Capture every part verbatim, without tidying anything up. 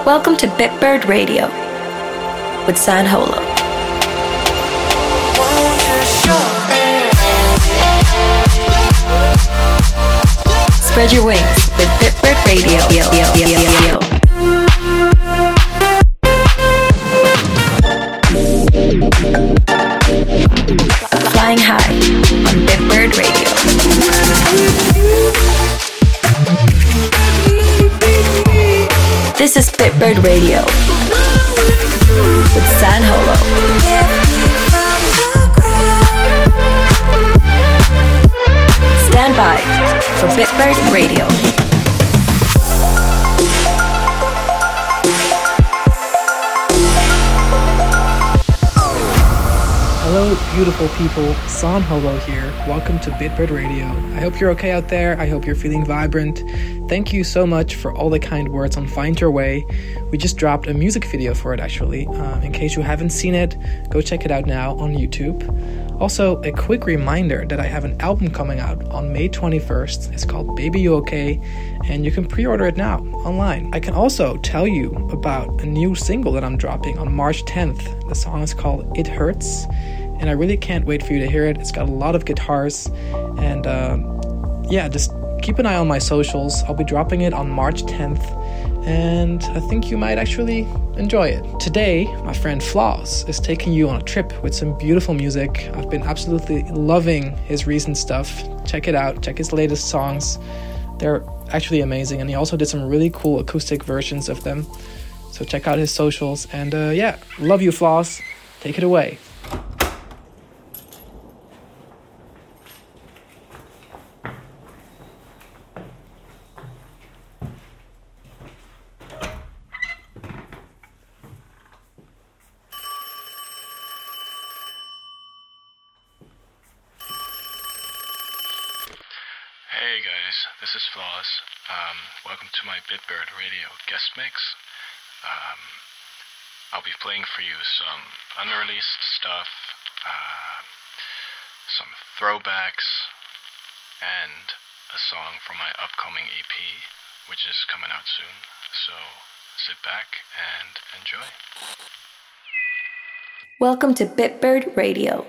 Welcome to Bitbird Radio with San Holo. Spread your wings with Bitbird Radio. Flying high on Bitbird Radio. This is Bitbird Radio with San Holo. Stand by for Bitbird Radio. Hello, beautiful people. San Holo here. Welcome to Bitbird Radio. I hope you're okay out there. I hope you're feeling vibrant. Thank you so much for all the kind words on Find Your Way. We just dropped a music video for it, actually. Um, in case you haven't seen it, go check it out now on YouTube. Also, a quick reminder that I have an album coming out on May twenty-first. It's called Baby You Okay, and you can pre-order it now online. I can also tell you about a new single that I'm dropping on March tenth. The song is called It Hurts, and I really can't wait for you to hear it. It's got a lot of guitars, and uh, yeah, just keep an eye on my socials. I'll be dropping it on March tenth, and I think you might actually enjoy it. Today, my friend Flaws is taking you on a trip with some beautiful music. I've been absolutely loving his recent stuff. Check it out. Check his latest songs. They're actually amazing, and he also did some really cool acoustic versions of them. So check out his socials, and uh, yeah, love you, Flaws. Take it away. Hey guys, this is Flaws. Um, welcome to my Bitbird Radio guest mix. Um, I'll be playing for you some unreleased stuff, uh, some throwbacks, and a song from my upcoming E P, which is coming out soon. So sit back and enjoy. Welcome to Bitbird Radio.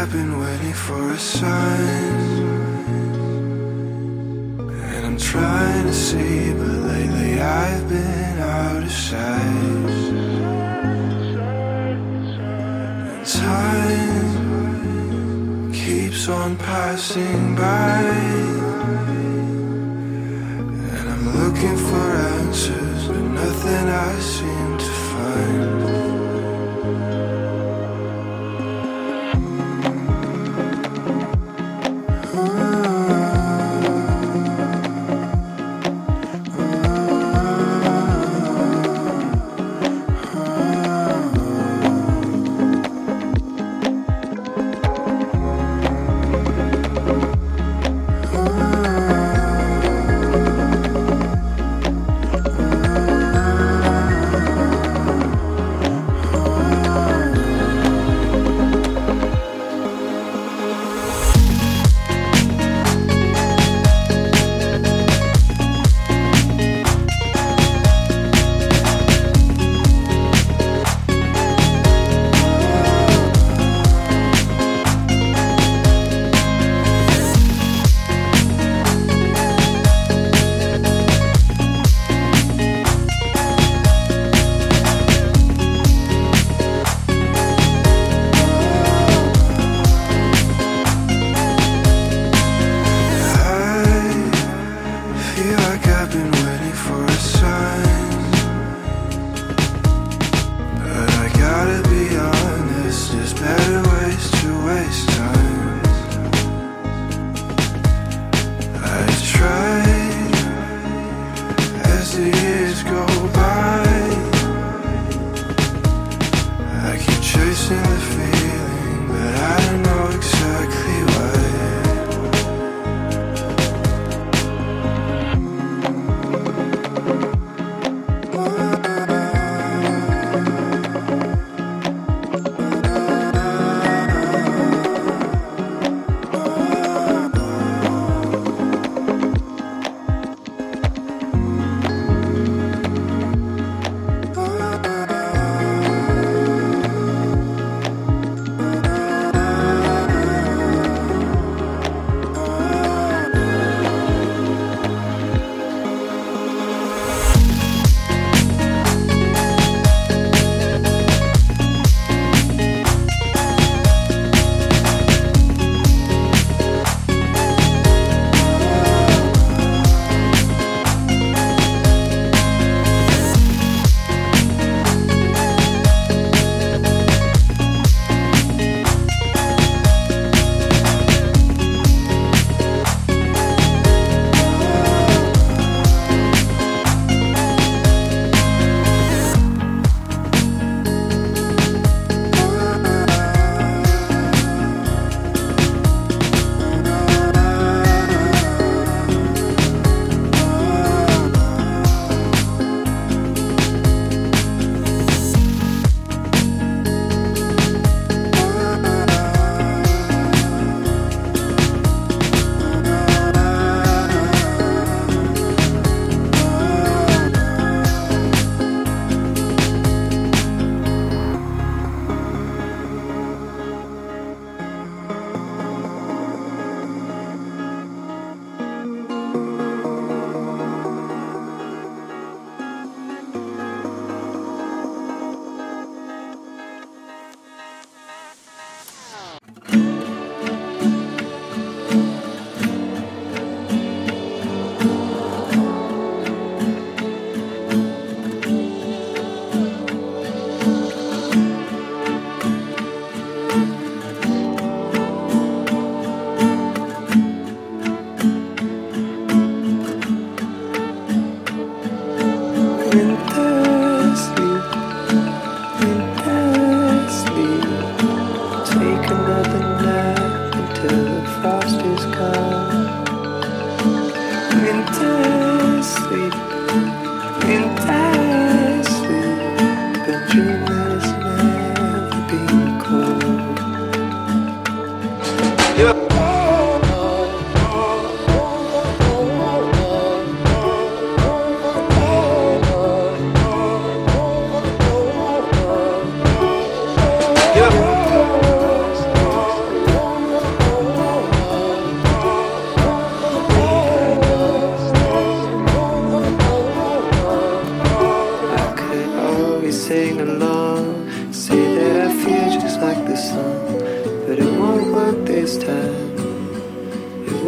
I've been waiting for a sign, and I'm trying to see, but lately I've been out of sight. And time keeps on passing by, and I'm looking for answers, but nothing I seem to find.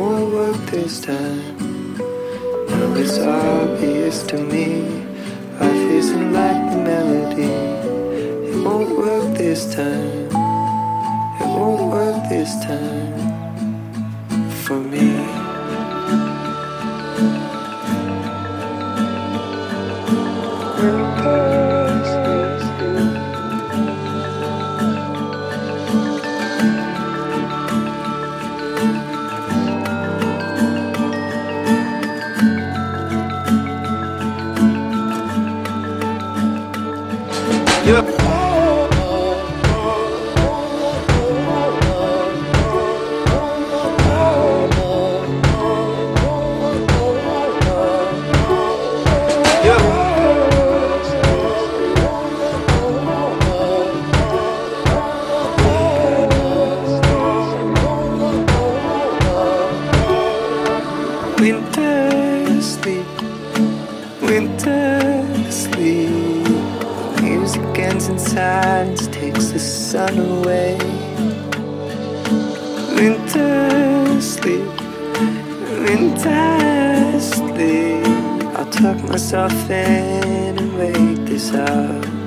won't work this time. No, it's obvious to me. Life isn't like the melody. It won't work this time. It won't work this time for me. Winter sleep, winter sleep. Music ends in silence, takes the sun away. Winter sleep, winter sleep. I'll tuck myself in and wait this out.